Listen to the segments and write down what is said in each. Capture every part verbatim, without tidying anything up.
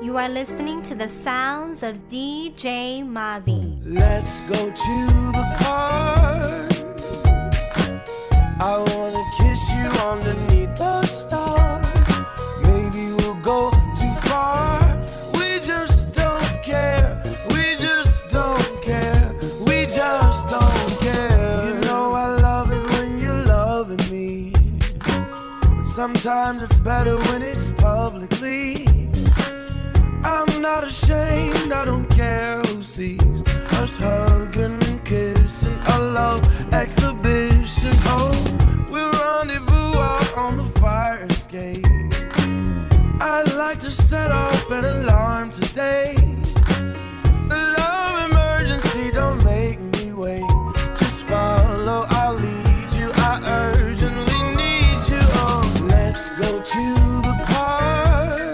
You are listening to the sounds of D J Mobby. Let's go to the park. I wanna kiss you underneath the stars. Maybe we'll go too far. We just don't care. We just don't care. We just don't care. You know I love it when you're loving me, but sometimes it's better when it's publicly. I'm not ashamed, I don't care who sees us hugging and kissing, a love exhibition. Oh, we'll rendezvous out on the fire escape. I'd like to set off an alarm today. A love emergency, don't make me wait. Just follow, I'll lead you, I urgently need you. Oh, let's go to the park.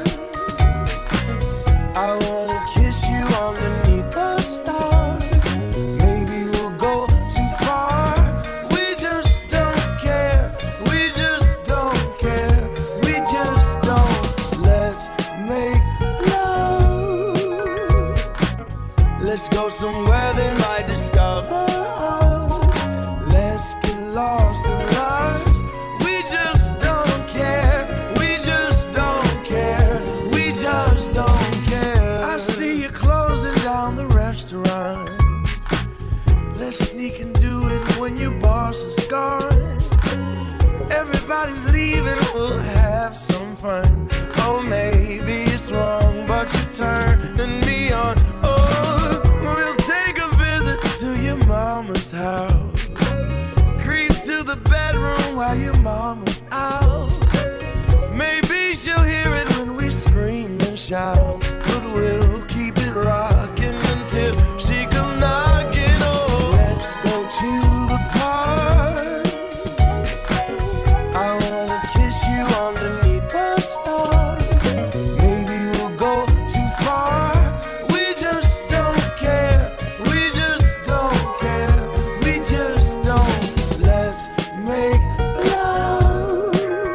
I wanna kiss you underneath the stars. Maybe we'll go too far. We just don't care. We just don't care. We just don't. Let's make love. Let's go somewhere they might discover us. Let's get lost in lives. We just don't care. We just don't care. We just don't. I see you closing down the restaurant. Let's sneak and do it when your boss is gone. Everybody's leaving, we'll have some fun. Oh, maybe it's wrong, but you're turning me on. Oh, we'll take a visit to your mama's house. Creep to the bedroom while your mama's out. Maybe she'll hear it when we scream and shout. But we'll keep it rocking until she come knocking. Oh, let's go to the park. I wanna kiss you underneath the stars. Maybe we'll go too far. We just don't care. We just don't care. We just don't. Let's make love.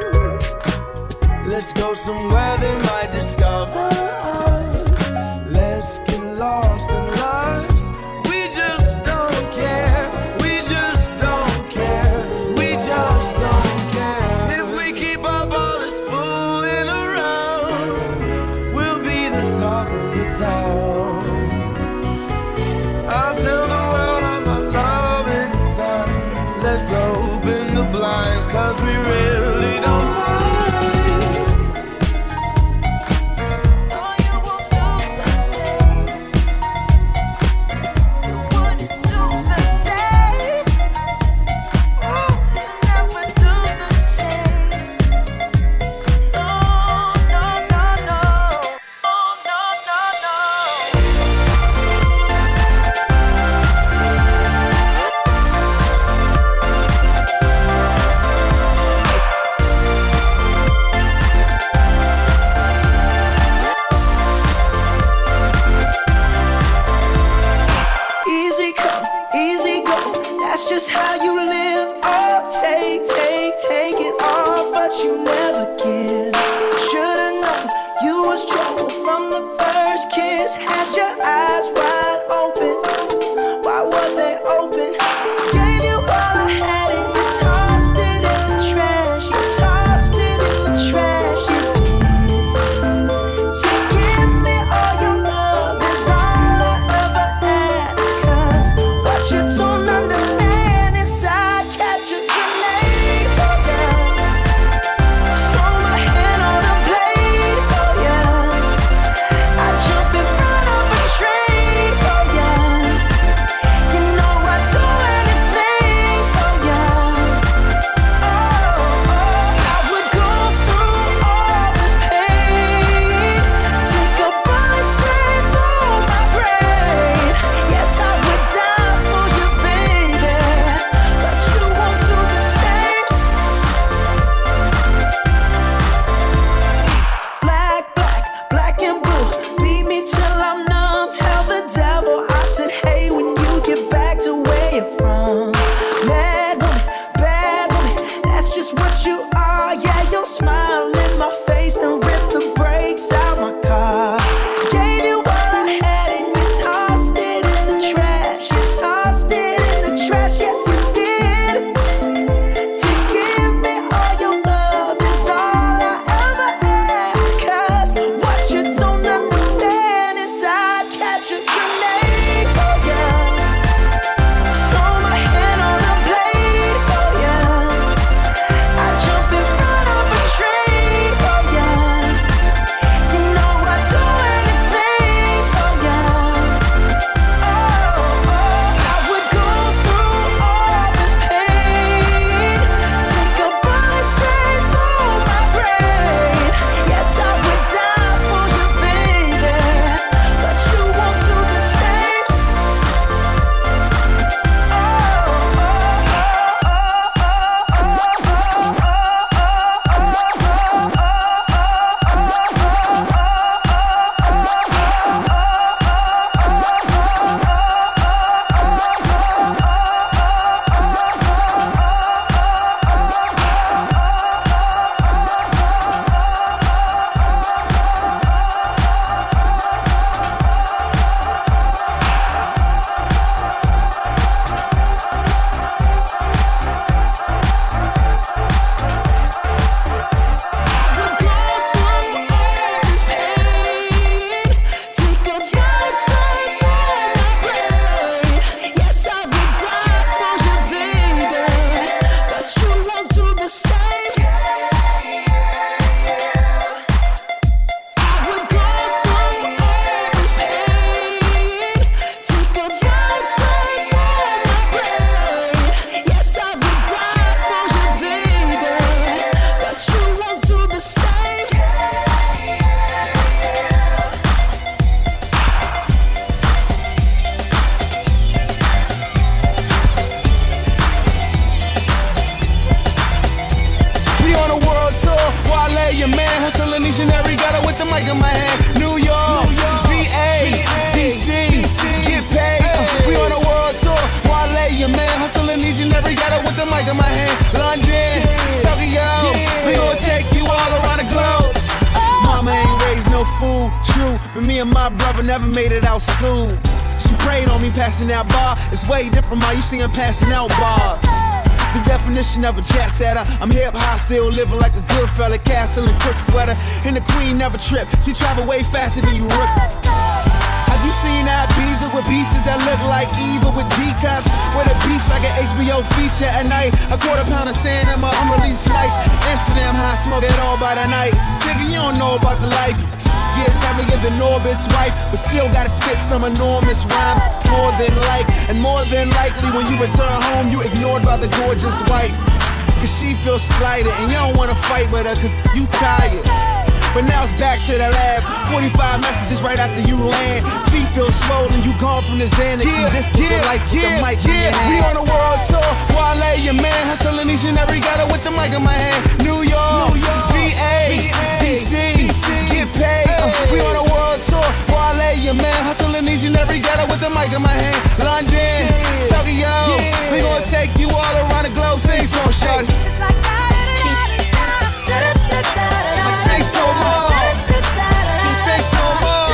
Let's go somewhere they might discover. Let's get lost in lives. We just don't care. We just don't care. We just don't care. If we keep our ballers fooling around, we'll be the talk of the town. I'll tell the world I'm a love anytime. Let's open the blinds, cause we really don't mind. Understand inside, catch a grenade, oh yeah. your man, hustling each and every ghetto with the mic in my hand. New York, V A, D C, get paid. Uh, we on a world tour. Wale, your man, hustling each and every ghetto with the mic in my hand. London, Tokyo, we gon' take you all around the globe. Mama ain't raised no fool, true, but me and my brother never made it out school. She prayed on me passing that bar. It's way different, ma. You see him passing out bars. The definition of a jet setter. I'm hip hop, still living like a good fella. Castle and crook sweater. And the queen never trip. She travel way faster than you rook. Have you seen that Ibiza with beaches that look like Eva with D-cups? With a beach like an H B O feature at night. A quarter pound of sand in my unreleased slice. Amsterdam high, smoke it all by the night. Nigga, you don't know about the life. Yeah, it's having the Norbit's wife, but still gotta spit some enormous rhymes. More than like, and more than likely when you return home, you ignored by the gorgeous wife. Cause she feels slighted, and you don't wanna fight with her cause you tired. But now it's back to the lab, forty-five messages right after you land. Feet feel swollen, you gone from the Xanax yeah, and this yeah, the life yeah, with the mic yeah. in your hand. We on a world tour, Wale, your man, hustling each and every ghetto with the mic in my hand. New York, New York V A, D C, get paid. Uh, we on a world tour, Wale, your man, hustling each and every ghetto with the mic in my hand. London, Tokyo, yeah. we gon' take you all around the globe. Sing song, shawty. It's like sing so more. Sing so more.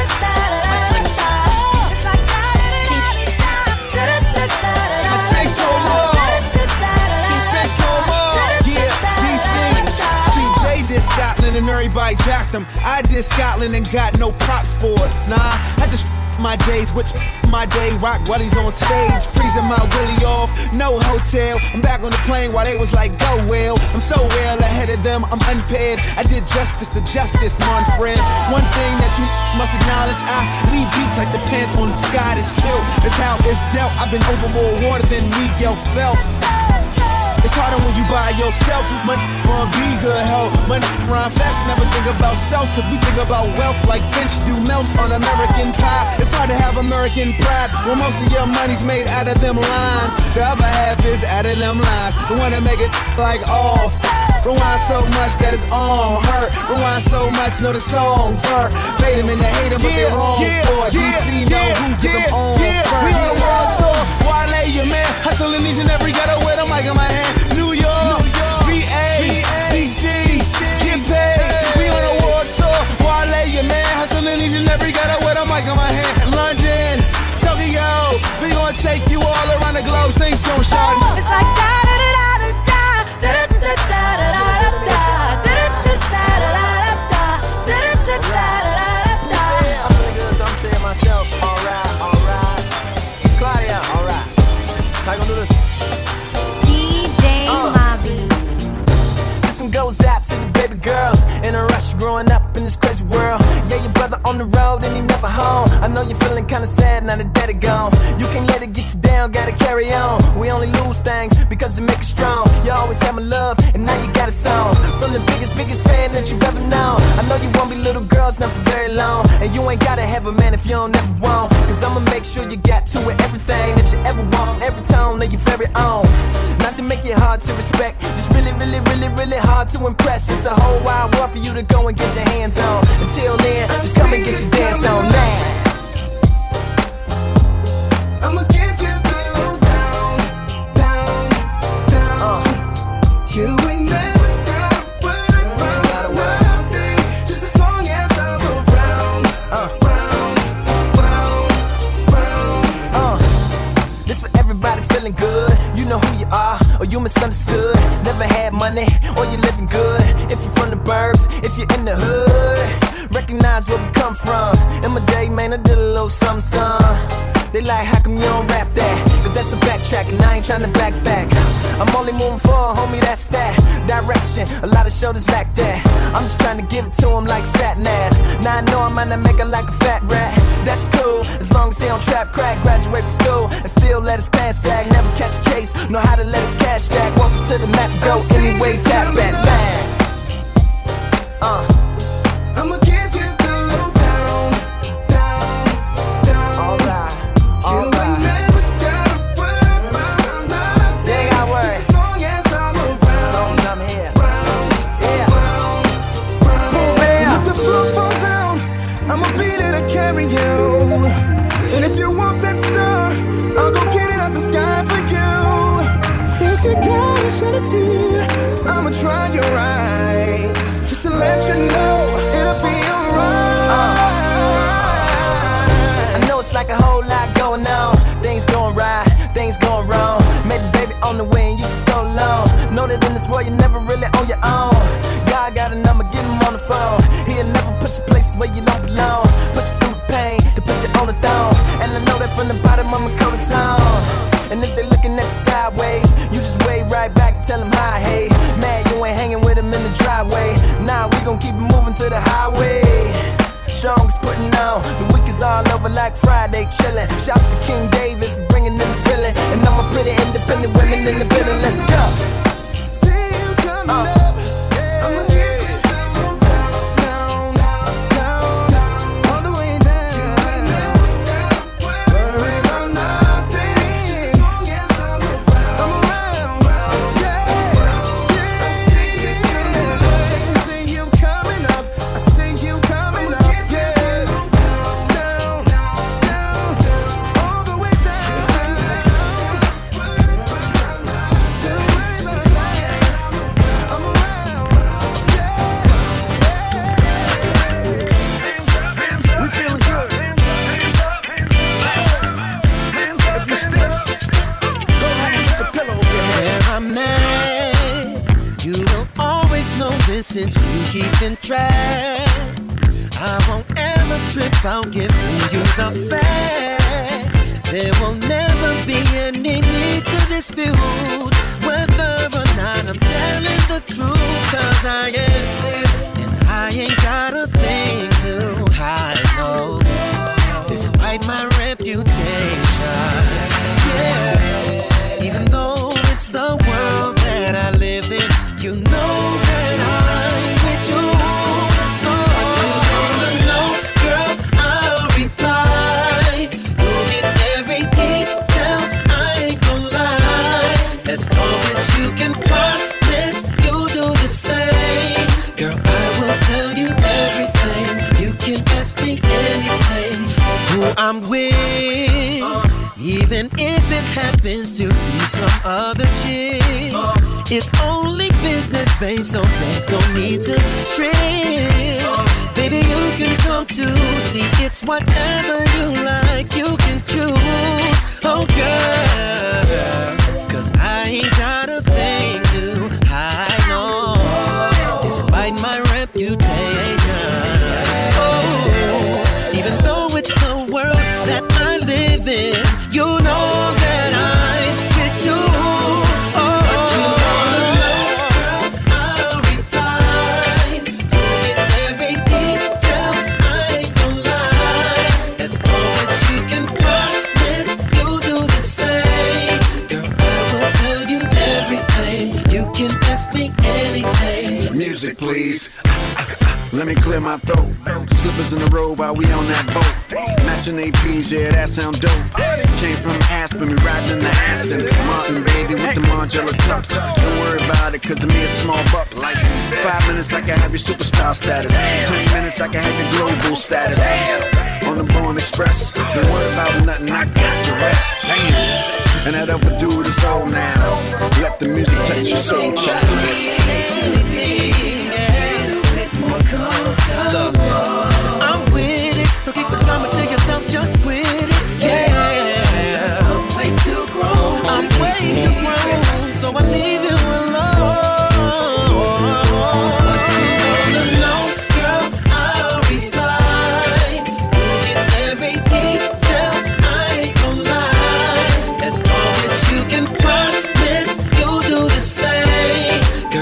It's like sing so more. Sing so more. Yeah, he sing. See, Jay did Scotland and everybody jacked him. I did Scotland and got no props for it. Nah, I just my J's, which my day rock while he's on stage, freezing my willy off, no hotel. I'm back on the plane while they was like, go well. I'm so well ahead of them, I'm unpaired. I did justice to justice, my friend. One thing that you must acknowledge, I leave beats like the pants on the Scottish kilt. That's how it's dealt. I've been over more water than Miguel Phelps. It's harder when you by yourself. Money on be good help. Money rhyme fast, never think about self. Cause we think about wealth like Finch do melts on American pie. It's hard to have American pride when most of your money's made out of them lines. The other half is out of them lines. The one that make it like off. Rewind so much that it's on hurt. Rewind so much, know the song hurt. Made them and they hate them, but yeah, they wrong yeah, for it. Yeah, D C yeah, know who gives yeah, them on yeah. first. We on a world tour, Wale, your man, hustling each and every ghetto with a mic in my hand. New York, V A, D C, get paid. We on a world tour, Wale, your man, hustling each and every ghetto with a mic in my hand. London, Tokyo, we gon' take you all around the globe. Sing to him, shawty. It's like da da da da da da da da da da. Myself, alright, alright. Claudia, alright. How you gonna do this? D J uh. Mobby. This one goes out to the baby girls in a rush growing up in this crazy world. Yeah, your brother on the road and he never home. I know you're feeling kinda sad now that daddy gone. You can't let it get you down, gotta carry on. We only lose things because it make us strong. You always had my love and now you got a song. From the biggest, biggest fan that you've ever known. I know you won't be little girls not for very long. And you ain't gotta have a man if you don't ever want. Cause I'ma make sure you got to it, everything that you ever want. Every tone that you very own. Not to make it hard to respect, just really, really, really, really hard to impress. It's a whole wide world for you to go and get your hands on. Until then, just come and get your dance on now. I'ma give you the low down, down, down. Uh. You ain't never gotta worry about one thing, just as long as I'm around, uh. round, round, round. Uh. This for everybody feeling good. You know who you are, or you misunderstood. Never had money, or you living good. If you're from the burbs, if you're in the hood, recognize where we come from. In my day, man, I did a little something, something. They like, how come you don't rap that? Cause that's a backtrack and I ain't tryna back back. I'm only moving forward, homie, that's that direction. A lot of shoulders lack that. I'm just trying to give it to him like sat-nav. Now I know I might not make it like a fat rat. That's cool, as long as he don't trap crack. Graduate from school and still let us pass sag. Never catch a case, know how to let us cash stack. Welcome to the map, go anyway, tap that bang. Uh. I'ma give you the low down, down, down. Alright. You ain't never gotta worry about nothing. They got worry. Just as long as I'm around. As long as I'm here. Round, yeah. round, opportunity, I'ma try you right, just to let you know it'll be alright. uh, I know it's like a whole lot going on, things going right, things going wrong. Maybe baby on the way and you for so long. Know that in this world you're never really on your own. God got a number, get him on the phone. He'll never put you places where you don't belong. Put you through the pain to put you on the throne. And I know that from the bottom of my coldest home. And if they looking at you sideways, you just wave right back and tell them hi, hey. Man, you ain't hanging with them in the driveway. Nah, we gon' keep it moving to the highway. Strong is putting on, the week is all over like Friday chillin'. Shout out to King David for bringing in the feeling. And I'm a pretty independent women in the building, let's go. See you coming uh. up. Since you keepin' track, I won't ever trip out giving you the facts. There will never be any need to dispute whether or not I'm telling the truth. Cause I am, and I ain't got a thing to hide, no, despite my reputation. Yeah, even though it's the world that I live in, you know that I'm with you. So what you wanna know, girl, I'll reply. You'll get every detail, I ain't gon' lie. As long as you can promise you'll do the same, girl, I will tell you everything. You can ask me anything. Who I'm with, even if it happens to be some other chick. It's only business, babe, so there's no need to trip. Baby, you can come to see it's whatever you like, you can choose. Oh, girl, cause I ain't got a thing to hide, no, despite my reputation. Oh, even though it's the world that I live in, you know that I'm with you. Music, please. Let me clear my throat. Slippers in the road while we on that boat. Matching A Ps, yeah, that sound dope. Came from Aspen, we riding in the Aston Martin, baby, with the Margiela cups. Don't worry about it, cause of me, it's small bucks. Like five minutes, I can have your superstar status. Ten minutes, I can have your global status. On the Born Express, don't worry about nothing, I got the rest. Damn. And that other dude is old now. Let the music touch your soul, child. Look, I'm with it, so keep the drama to yourself, just quit it. Yeah, I'm way too grown. I'm way too grown, so I leave you alone. What you wanna know, girl, I'll reply. You'll get every detail, I ain't gon' lie. As long as you can promise you'll do the same.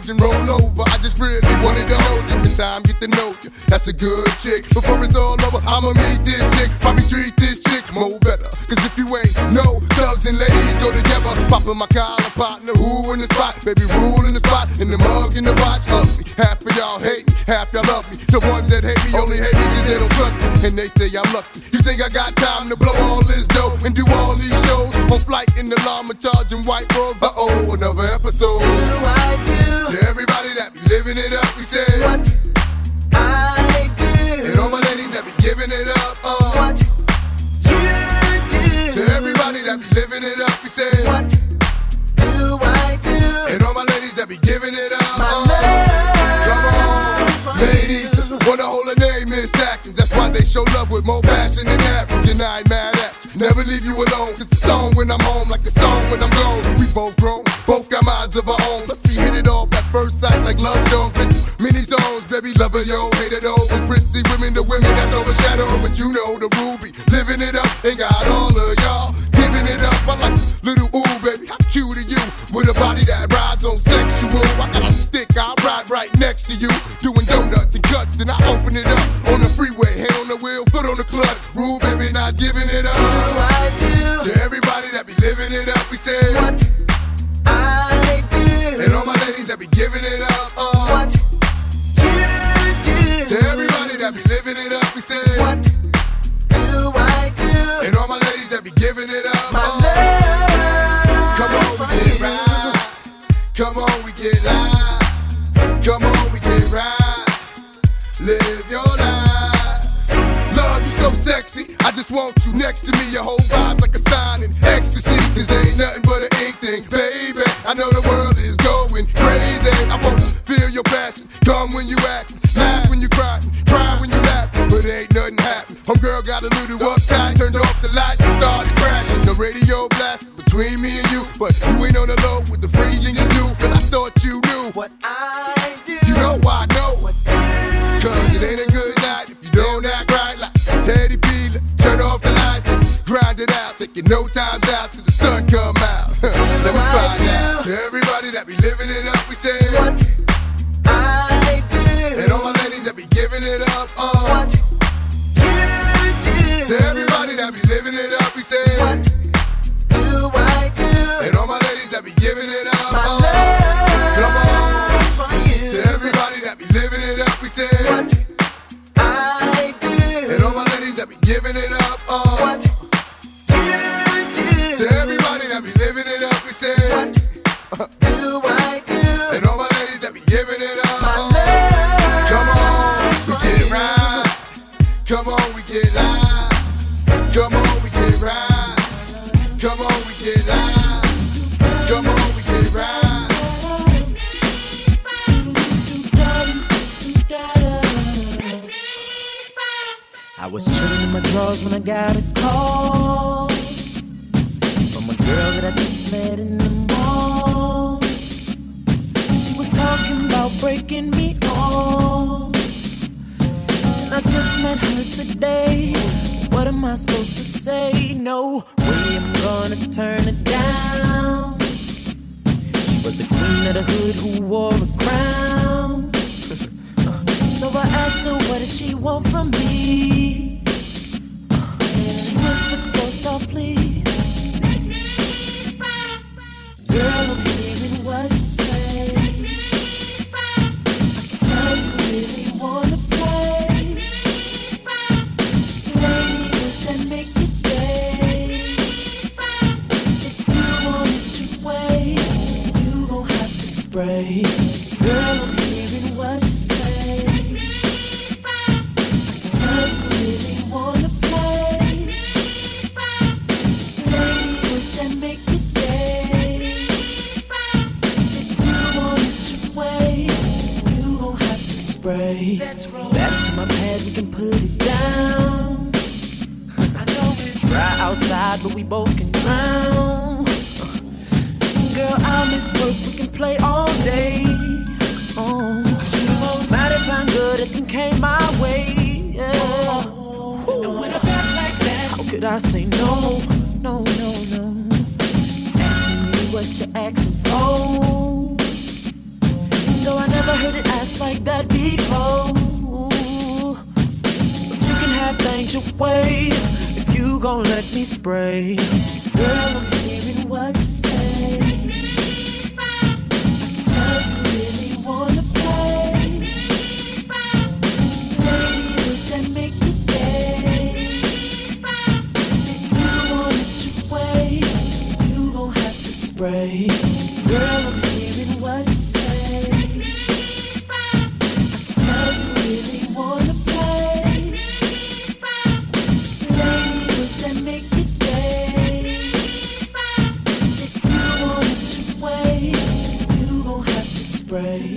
and roll over. I just really wanted to hold you. In time, get to know you. That's a good chick. Before it's all over, I'ma meet this chick. Probably treat this chick more better. Cause if you ain't no thugs and ladies go together. Poppin' my collar partner, who in the spot? Baby, rule in the spot. In the mug, in the watch, ugly. Half of y'all hate me, half y'all love me. The ones that hate me only hate me cause they don't trust me. And they say I'm lucky. You think I got time to blow all this dough and do all these shows? On flight in the llama charging white robes. Uh-oh, another episode. Do I do? To everybody that be living it up, we say What I do? And all my ladies that be giving it up, uh What you do? To everybody that be living it up, we say What do I do? And all my ladies that be giving it up, My uh love. Come on, ladies, just wanna hold her name, Miss Atkins. That's why they show love with more passion than average. And I ain't mad at you. Never leave you alone. It's a song when I'm home, like a song when I'm gone. We both grown, both got minds of our own. Let's be hit it off at first sight like Love Jones. Been through many zones, baby, lover, yo, hate it all. From prissy women to women that's overshadowed. But you know the ruby, living it up, ain't got all of y'all giving it up. I like little ooh, baby, how cute are you? With a body that rides on sexual. I got a stick, I ride right next to you. Doing donuts and cuts, then I open it up on the freeway, hand on the wheel, foot on the clutch. Rule, baby, not giving it up. Do I do? To everybody that be living it up, we say What I do? And all my ladies that be giving it up, uh What you do? To everybody that be living it up, we say What do I do? And all my ladies that be giving it up, My uh love. Come on, we get right. Come on, we get live. Come on, we get right. Live your life. Love, you so sexy. I just want you next to me. Your whole vibe's like a sign in ecstasy. Cause ain't nothing but an ink thing, baby. I know the world is going crazy. I wanna feel your passion. Come when you act, laugh when you cry, cry when you laugh. But ain't nothing happen. Homegirl got a little uptight, turned off the lights and started crashing. The radio blasted between me and you, but you ain't on the low with the freezing you do. But I thought you knew What I do? You know I know. Cause it ain't a good night if you don't act right. Like Teddy P, let's turn off the lights and grind it out. Taking no times out till the sun come out. Let me find out. To everybody that be living it up, we say What I do? And all my ladies that be giving it up, uh What you do? To everybody that be living it up, we say What do I do? And all my ladies that be giving it up, My uh love. Come on. For you. To everybody that be living it up, we say What I do? And all my ladies that be giving it up, uh What you do? To everybody that be living it up, we say What do I do? And all my ladies that be giving it up, My uh love. Come on, we get right. Come on, we get live. Come on, we get right. Come on, we get live. Come on, we get right. I was chilling in my drawers when I got a call from a girl that I just met in the mall. She was talking about breaking me off, and I just met her today. What am I supposed to say? No way I'm gonna turn it down. She was the queen of the hood who wore a crown. So I asked her, what does she want from me? She whispered so softly, girl, I'm hearing what you say. I can tell you really wanna play. Lady, would that make your day? If you want it your way, you gon' have to spray. Girl, I'm hearing what you say. Back to my pad, we can put it down. I know it's dry outside, but we both can drown. Girl, I'll miss work, we can play all day. Oh, might if I'm good, it can came my way. Yeah. And when I back like that, how could I say no, no, no, no? Asking me what you're asking for. just like that before. But you can have things your way if you gon' let me spray. Girl, I'm hearing what you say. I can tell you really wanna play. Lady, would that make you day? If you want it your way, you gon' have to spray. Girl, I'm hearing what you say. I can tell you really wanna play. Lady, would that make you day? If you want it your way, you gon' have to spray.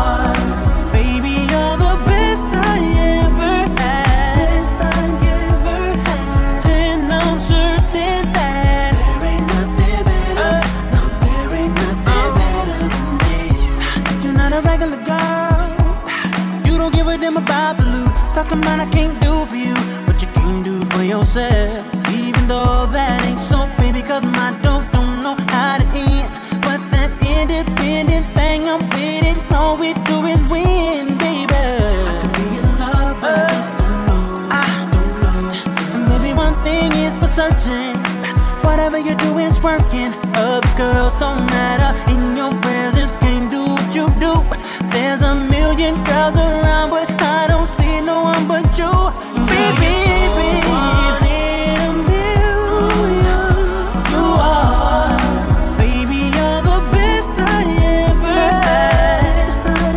Baby, you're the best I ever had. Best I ever don't give a damn about the loot. Talking about I can't do for you what you can do for yourself. Even though that ain't so, baby, cause my dope don't know how to end. But that independent thing, I'm with it. All we do is win, baby. I could be in love, but I just don't know. I don't know. And baby, one thing is for certain. Whatever you do is working. Other girls don't matter. In your presence, can't do what you do. There's a million girls around, but I don't see no one but you. Baby, baby, one in a million. You are, baby, you're the best I ever had.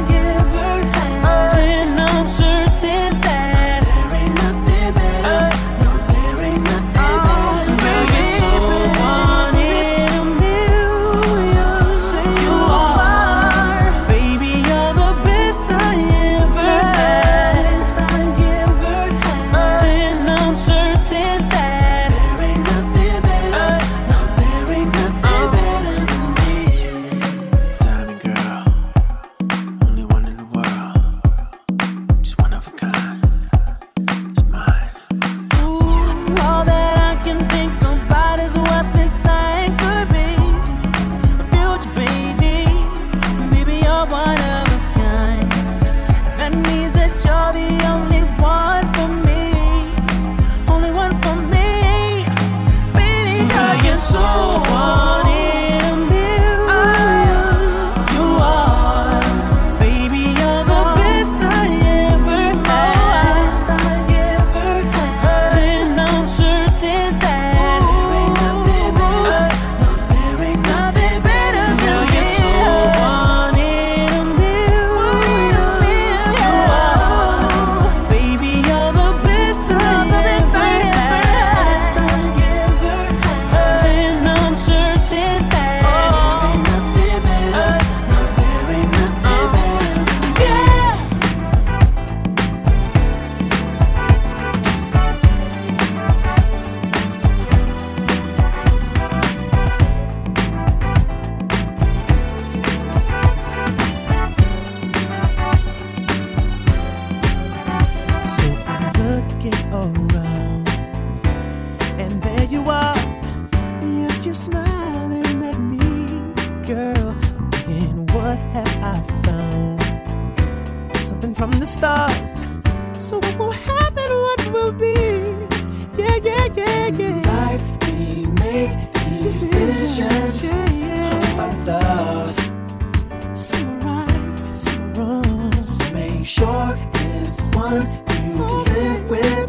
And I'm certain that there ain't nothing better. No, there ain't nothing better. Baby, one in a million. You are, baby, you're the best I ever had. And I'm certain that there ain't nothing better. No, there ain't nothing better than this. Diamond girl, only one in the world, just one of a kind. It's mine. Ooh, all that I can think about is what this thing could be. A future baby, baby, you're one of a kind. That means that you're the only one for me, only one for me, baby. Girl, you're so one in a million. You are, baby, you're the best I ever had. And I'm certain that there ain't nothing better. No, there ain't nothing better than you. One in a million. You are, baby, you're the best I ever had. And I'm certain that there ain't nothing better. No, there ain't nothing better. Yeah. So I'm looking around, and there you are. You're just smiling at me, girl. I'm thinking, what have I found? Something from the stars. So what will happen? What will be? Yeah, yeah, yeah, yeah. Life, we make decisions Yeah, yeah. about love. Some are right, some are wrong. Make sure it's one you can live with.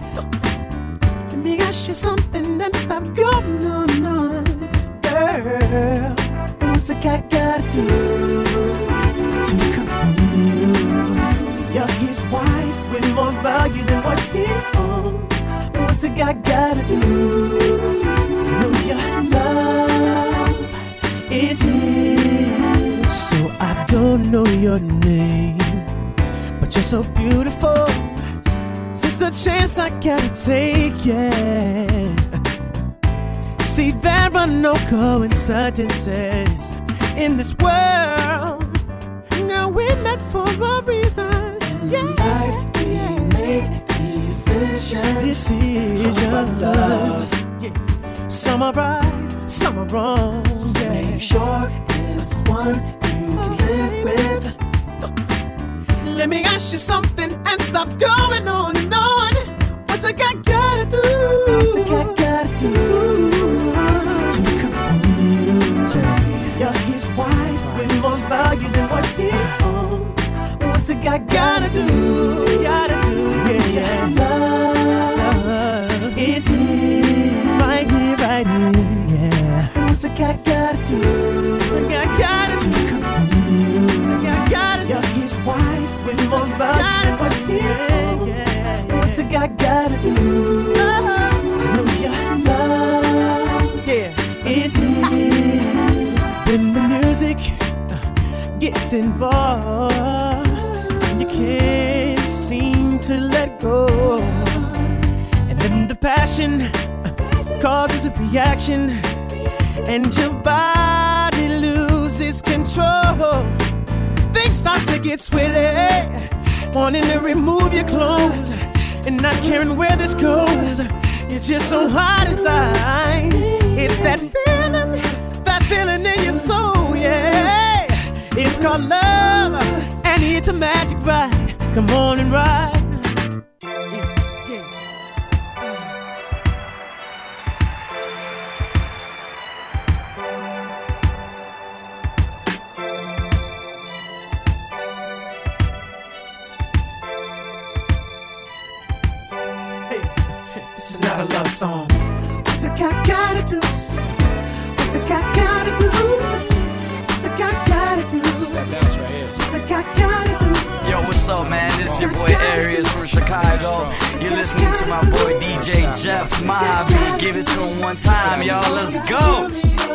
Let me ask you something and stop going on, on. Girl, what's a guy gotta do to come on you? You're his wife with more value than what he owns. What's a guy gotta do to know your love is his? So I don't know your name, but you're so beautiful. It's a chance I gotta take, yeah. See, there are no coincidences in this world. Now we're meant for a reason. Yeah. Life, we make decisions Decisions. about love. Yeah. Some are right, some are wrong. Yeah. Make sure it's one you can live with. Let me ask you something and stop going on and on. What's a guy gotta do? What's a guy gotta do to come on you? Tell me. You're his wife with more value than what he owns. What's a guy gotta do? Gotta do, yeah, yeah. Love is here, right here, right here, yeah. What's a guy gotta do? What's a guy gotta do? Come on you. What's a guy gotta do? You're his wife with more value than what he owns. What's a guy gotta do to know your love yeah. is his? When the music uh, gets involved, you can't seem to let go, and then the passion uh, causes a reaction, and your body loses control. Things start to get sweaty. wanting to remove your clothes and not caring where this goes. You're just so hot inside. It's that feeling, that feeling in your soul, yeah. It's called love, and it's a magic ride. Come on and ride. This is not a love song. What's a guy gotta do? What's a guy gotta do? What's a guy gotta do? What's a guy gotta do? Yo, what's up, man? This is your boy Arius from Chicago. You're listening to my boy D J Jeff Mojave. Give it to him one time, y'all. Let's go. Come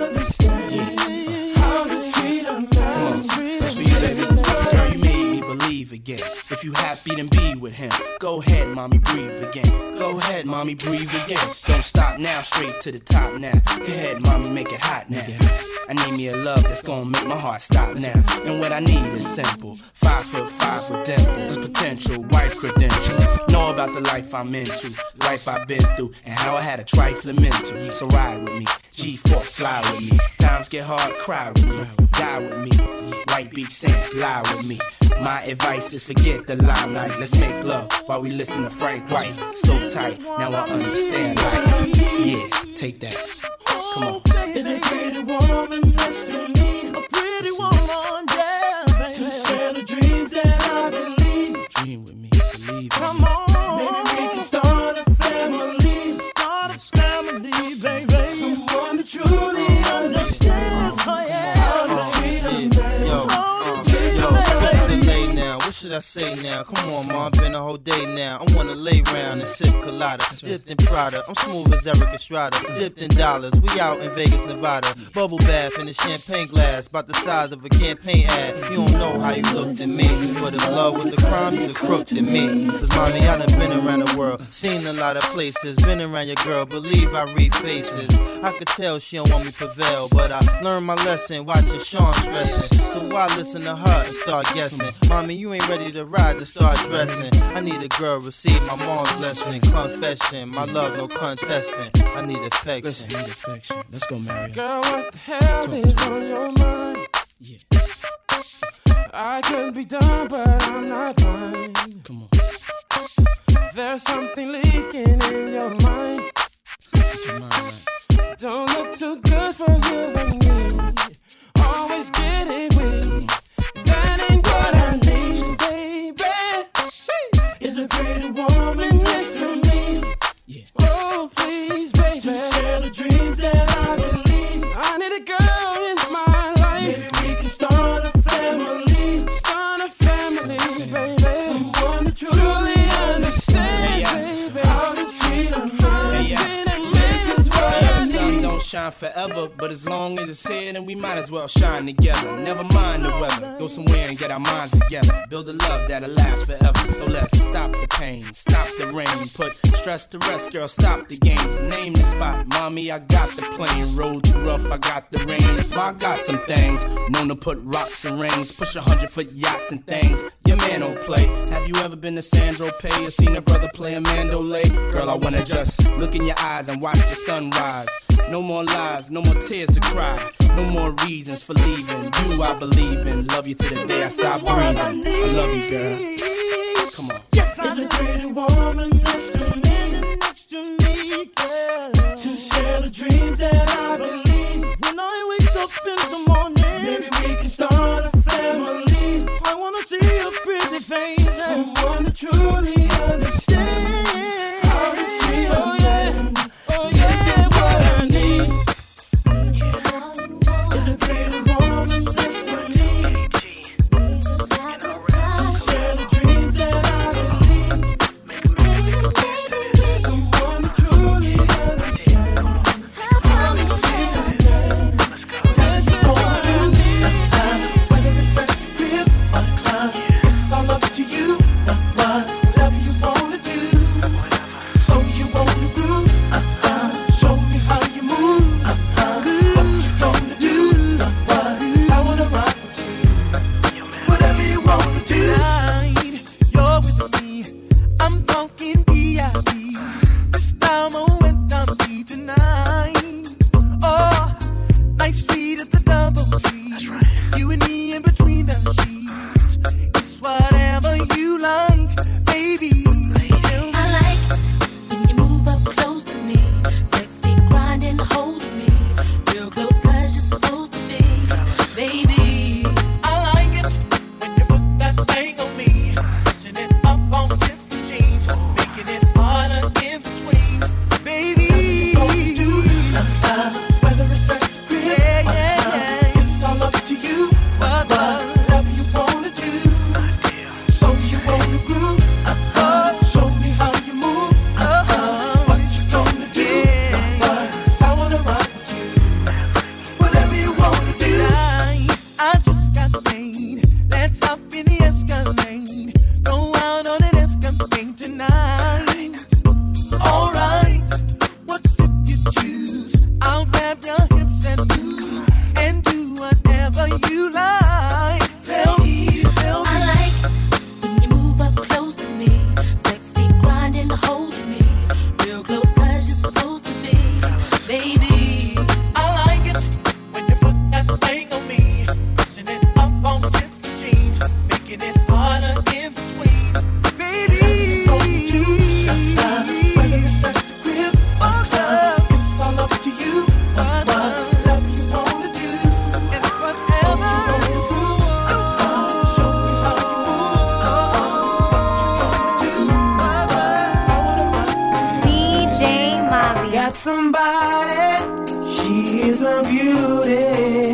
on, that's for you, baby. Girl, you made me believe again. If you happy, then be with him. Go ahead, mommy, breathe again. Go ahead, mommy, breathe again. Don't stop now, straight to the top now. Go ahead, mommy, make it hot now. I need me a love that's gonna make my heart stop now. And what I need is simple. Five foot five with dimples, potential wife credentials. Know about the life I'm into, life I've been through, and how I had a trifling mental. So ride with me, G four, fly with me. Times get hard, cry with me, die with me. White Beach Saints, lie with me. My advice is forget the limelight. Let's make love while we listen to Frank White. So tight, now I understand life. Yeah, take that. Come on. Is a pretty woman next to me? A pretty woman, yeah, baby. To share the dreams that I believe. Dream with me, believe me. Come on. Maybe we can start a family. Start a family, baby. Someone that truly understands. Oh, yeah. How to treat them, baby. Yo, uh, yo, what's the delay now? What should I say now? Come on, ma, been a whole day now. I wanna lay round and sip colada, dipped in Prada. I'm smooth as Eric Estrada, dipped in dollars. We out in Vegas, Nevada. Bubble bath in a champagne glass, about the size of a campaign ad. You don't know how you looked at me, but if love was a crime, you's a crook to me. Cause mommy, I done been around the world, seen a lot of places, been around your girl, believe I read faces. I could tell she don't want me prevail, but I learned my lesson watching Sean stressing. So why listen to her and start guessing? Mommy, you ain't ready to ride to start dressing. I need a girl, receive my mom's blessing. Confession, my love, no contesting. I need affection. Listen, I need affection. Let's go, Mary. Girl, what the hell talk, is talk. on your mind? Yeah. I could be done, but I'm not blind. Come on. There's something leaking in your mind. Get your mind right. Don't look too good for you and me. Always getting weak. That ain't what I need, baby. Is a pretty woman next to me. Yeah. Oh, please, baby. To share the dreams that I believe. I need a girl in my life. Maybe we can start a family. Start a family, baby. Someone that truly understands, hey, baby. How to treat them, how to treat them. This is what I need. Sun don't shine forever, but as long as it's here, then we might as well shine together. Never mind the weather. Go somewhere and get our minds together. Build a love that'll last forever. So let's stop the pain, stop the rain. Put stress to rest, girl, stop the games. Name the spot, mommy, I got the plane. Road too rough, I got the rain. I got some things, known to put rocks and rings. Push a hundred foot yachts and things. Your man don't play. Have you ever been to Sandro Pay or seen a brother play a mandolay? Girl, I wanna just look in your eyes and watch the sunrise. No more lies, no more tears to cry. No more reasons for leaving. You I believe in. Love you to the day I stop breathing. I love you, girl. Come on. Yes, I There's a pretty woman next to me, next to me, girl. To share the dreams that I believe. When I wake up in the morning, maybe we can start a family. I wanna see your pretty face. Someone that truly understands how to treat us. Oh yeah, oh yeah, that's what I need. Is a pretty woman next to me. To share the dreams that I believe. Someone that truly understands how to treat us. That's what I need. Whether it's at the crib or the club, it's all up to you. What, love baby. I like when you move up close to me, sexy grinding, holding me, real close 'cause you're supposed to be, baby. I like it when you put that thing on me, pushing it up on just the jeans, making it harder in between, baby. Do uh, whether it's at the crib, yeah, yeah, yeah. It's all up to you. What, what, whatever you wanna do. So you wanna groove? Uh-huh. Show me how you move. Uh-huh. What you gonna do? Yeah. Uh-huh. 'Cause I wanna rock with you. Whatever you wanna do. I just got paid. Let's hop in the Escalade. Go out on an Escalade tonight. Alright. What sip you choose? I'll grab your hips and move and do whatever you like. Tell me, tell me. I like when you move up close to me, sexy grinding, holding me, real close 'cause you're supposed to be, baby. I like it when you put that thing on me, pushing it up on just the jeans, making it harder in between, baby. Whether it's at the crib or club, it's all up to you. Whatever you wanna do, and it's whatever you wanna do. Show me how you move. What you gonna do? I wanna rock. D J Mavi. Got somebody, she is a beauty.